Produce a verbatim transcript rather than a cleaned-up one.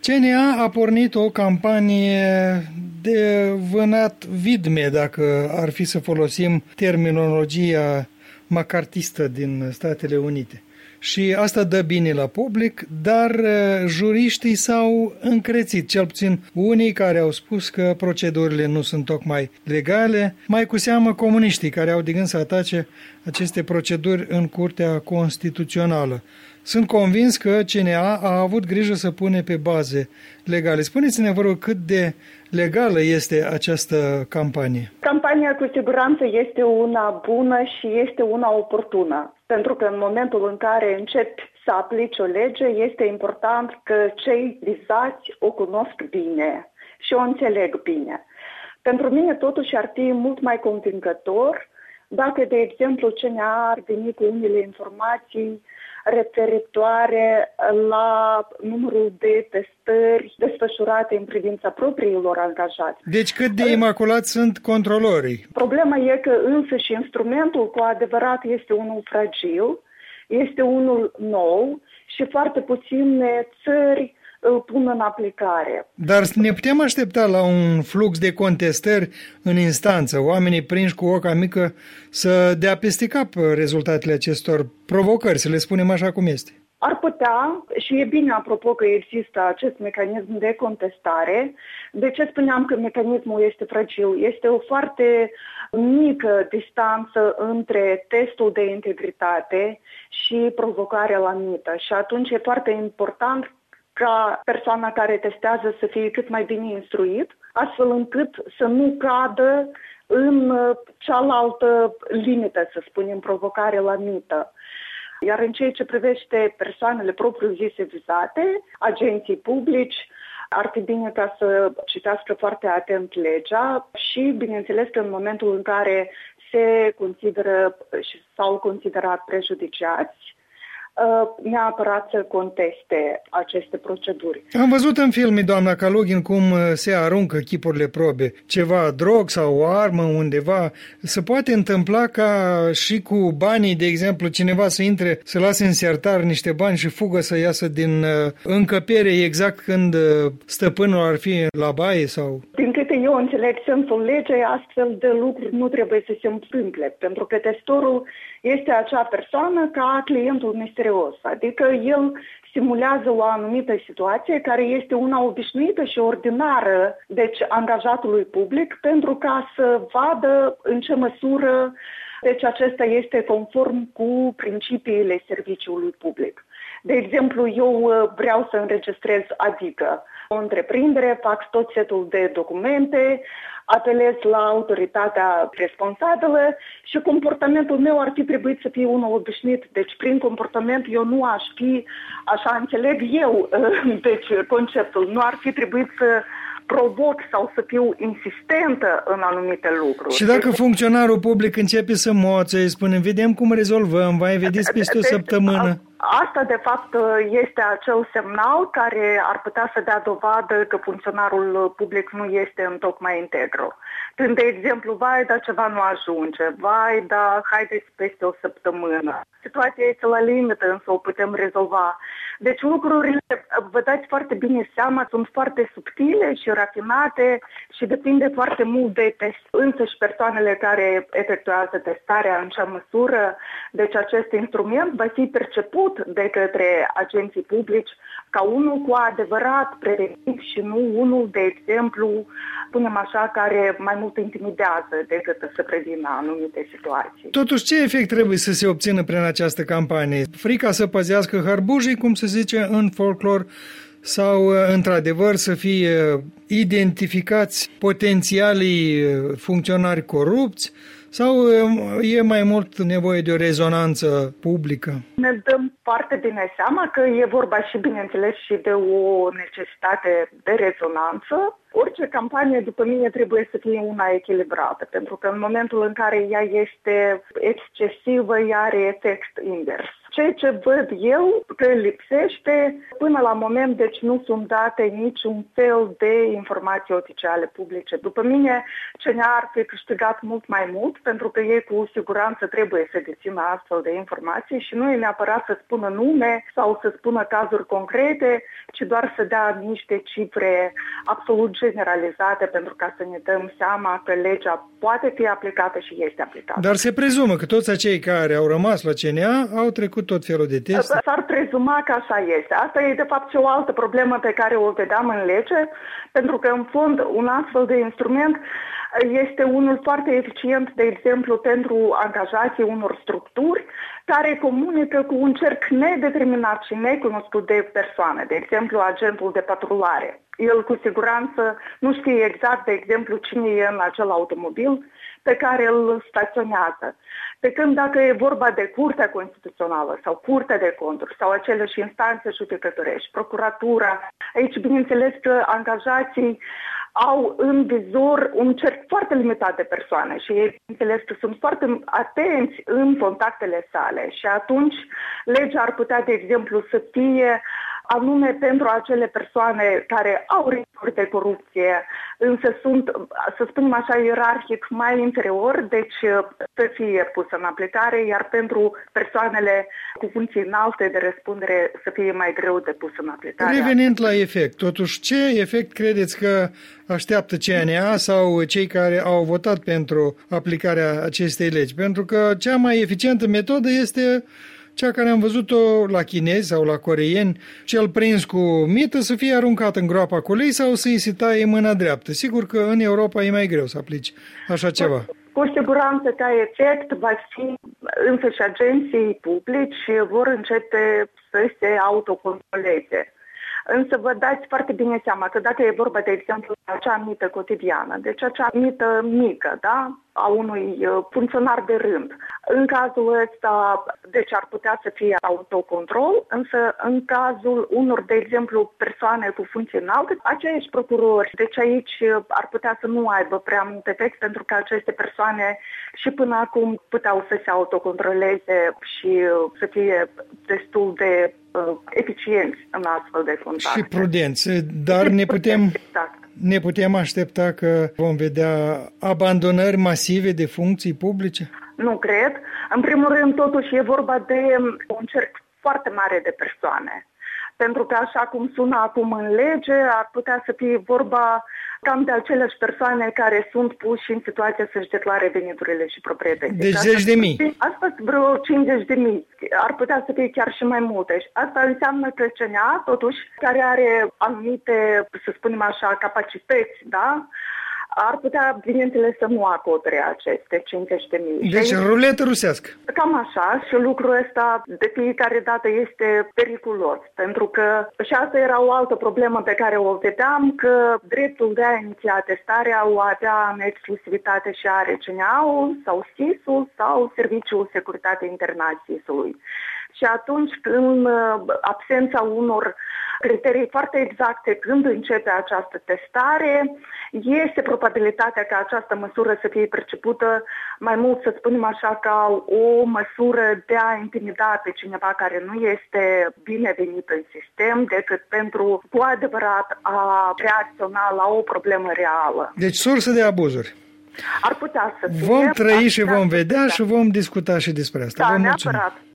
C N A a pornit o campanie de vânat vidme, dacă ar fi să folosim terminologia macartistă din Statele Unite. Și asta dă bine la public, dar juriștii s-au încrețit, cel puțin unii care au spus că procedurile nu sunt tocmai legale, mai cu seamă comuniștii care au de gând să atace aceste proceduri în Curtea Constituțională. Sunt convins că C N A a avut grijă să pune pe baze legale. Spuneți-ne, vă rog, cât de legală este această campanie? Campania cu siguranță este una bună și este una oportună. Pentru că în momentul în care începi să aplici o lege, este important că cei vizați o cunosc bine și o înțeleg bine. Pentru mine totuși ar fi mult mai convingător dacă, de exemplu, C N A ar veni cu unele informații referitoare la numărul de testări desfășurate în privința propriilor angajați. Deci cât de imaculați sunt controlorii? Problema e că însă și instrumentul cu adevărat este unul fragil, este unul nou și foarte puține țări îl pun în aplicare. Dar ne putem aștepta la un flux de contestări în instanță, oamenii prinși cu oca mică să dea peste cap rezultatele acestor provocări, să le spunem așa cum este? Ar putea, și e bine apropo că există acest mecanism de contestare. De ce spuneam că mecanismul este fragil? Este o foarte mică distanță între testul de integritate și provocarea la mită. Și atunci e foarte important ca persoana care testează să fie cât mai bine instruit, astfel încât să nu cadă în cealaltă limită, să spunem, provocare la mită. Iar în ceea ce privește persoanele propriu-zise vizate, agenții publici, ar fi bine ca să citească foarte atent legea și, bineînțeles, că în momentul în care se consideră și s-au considerat prejudiciați, neapărat să conteste aceste proceduri. Am văzut în filme, doamna Kalugin, cum se aruncă chipurile probe. Ceva drog sau o armă undeva. Se poate întâmpla ca și cu banii, de exemplu, cineva să intre, să lase în sertar niște bani și fugă să iasă din încăpere exact când stăpânul ar fi la baie sau... Din câte eu înțeleg sensul legei, astfel de lucruri nu trebuie să se întâmple, pentru că testorul este acea persoană ca clientul misterios, adică el simulează o anumită situație care este una obișnuită și ordinară, deci angajatului public, pentru ca să vadă în ce măsură deci acesta este conform cu principiile serviciului public. De exemplu, eu vreau să înregistrez, adică o întreprindere, fac tot setul de documente, apelez la autoritatea responsabilă și comportamentul meu ar fi trebuit să fie unul obișnuit. Deci, prin comportament, eu nu aș fi, așa înțeleg eu, deci conceptul, nu ar fi trebuit să provoc sau să fiu insistentă în anumite lucruri. Și dacă funcționarul public începe să moțe, îi spune, vedem cum rezolvăm, vai, vedeți peste o săptămână. Asta, de fapt, este acel semnal care ar putea să dea dovadă că funcționarul public nu este întocmai integru. Când, de exemplu, vai, dar ceva nu ajunge, vai, dar haideți peste o săptămână. Situația este la limită, însă o putem rezolva. Deci lucrurile, vă dați foarte bine seama, sunt foarte subtile și rafinate și depinde foarte mult de test. Însă și persoanele care efectuează testarea, în ce măsură, deci acest instrument va fi perceput de către agenții publici ca unul cu adevărat preventiv și nu unul, de exemplu, spunem așa, care mai mult intimidează decât să prevină anumite situații. Totuși, ce efect trebuie să se obțină prin această campanie? Frica să păzească harbujii, cum se zice în folclor, sau, într-adevăr, să fie identificați potențialii funcționari corupți? Sau e mai mult nevoie de o rezonanță publică? Ne dăm foarte bine seama că e vorba și, bineînțeles, și de o necesitate de rezonanță. Orice campanie, după mine, trebuie să fie una echilibrată, pentru că în momentul în care ea este excesivă, ea are efect invers. ceea ce văd eu că lipsește până la moment, deci nu sunt date niciun fel de informații oficiale publice. După mine, C N A ar fi câștigat mult mai mult, pentru că ei cu siguranță trebuie să dețină astfel de informații și nu e neapărat să spună nume sau să spună cazuri concrete, ci doar să dea niște cifre absolut generalizate pentru ca să ne dăm seama că legea poate fi aplicată și este aplicată. Dar se prezumă că toți acei care au rămas la C N A au trecut tot felul de teste? S-ar prezuma că așa este. Asta e de fapt și o altă problemă pe care o vedeam în lege, pentru că în fond un astfel de instrument este unul foarte eficient, de exemplu, pentru angajații unor structuri care comunică cu un cerc nedeterminat și necunoscut de persoane, de exemplu, agentul de patrulare. El cu siguranță nu știe exact, de exemplu, cine e în acel automobil pe care îl staționează. Pe când dacă e vorba de Curtea Constituțională sau Curtea de Conturi sau aceleși instanțe judecătorești, procuratura, aici bineînțeles că angajații au în vizor un cerc foarte limitat de persoane și ei, bineînțeles că sunt foarte atenți în contactele sale și atunci legea ar putea, de exemplu, să fie anume pentru acele persoane care au riscuri de corupție, însă sunt, să spunem așa, ierarhic mai inferior, deci să fie pusă în aplicare, iar pentru persoanele cu funcții înalte de răspundere să fie mai greu de pus în aplicare. Revenind la efect, totuși, ce efect credeți că așteaptă C N A sau cei care au votat pentru aplicarea acestei legi? Pentru că cea mai eficientă metodă este cea care am văzut-o la chinezi sau la coreeni, cel prins cu mită să fie aruncat în groapa cu lei sau să-i se taie mâna dreaptă. Sigur că în Europa e mai greu să aplici așa ceva. Cu siguranță ca efect va fi, însă și agenții publici vor începe să se autocontroleze. Însă vă dați foarte bine seama că dacă e vorba, de exemplu, de acea mită cotidiană, deci acea mită mică, da, a unui funcționar de rând, în cazul ăsta, deci ar putea să fie autocontrol, însă în cazul unor, de exemplu, persoane cu funcții înalte, aceiași procurori, deci aici ar putea să nu aibă prea mult efect, pentru că aceste persoane și până acum puteau să se autocontroleze și să fie destul de uh, eficienți în astfel de contacte. Și prudenți, dar ne putem... Exact. Ne putem aștepta că vom vedea abandonări masive de funcții publice? Nu cred. În primul rând, totuși, e vorba de un cerc foarte mare de persoane. Pentru că, așa cum sună acum în lege, ar putea să fie vorba cam de aceleași persoane care sunt puși în situația să-și declare veniturile și proprietățile. Deci zeci de mii. Asta vreo cincizeci de mii. Ar putea să fie chiar și mai multe. Asta înseamnă că C N A, totuși, care are anumite, să spunem așa, capacități, da? Ar putea, bineînțeles, să nu acopere aceste cincizeci de mii. Deci ruletă rusească. Cam așa, și lucrul ăsta de fiecare dată este periculos, pentru că și asta era o altă problemă pe care o vedeam, că dreptul de a iniția testarea o avea în exclusivitate și are C N A-ul sau S I S-ul sau Serviciul Securitate Internă a S I S-ului. Și atunci, în absența unor criterii foarte exacte când începe această testare, este probabilitatea ca această măsură să fie percepută mai mult, să spunem așa, ca o măsură de a intimida pe cineva care nu este binevenit în sistem, decât pentru cu adevărat a reacționa la o problemă reală. Deci sursă de abuzuri. Ar putea să fie. Vom trăi și vom vedea și vom discuta și despre asta. Da, Vă mulțumim. neapărat.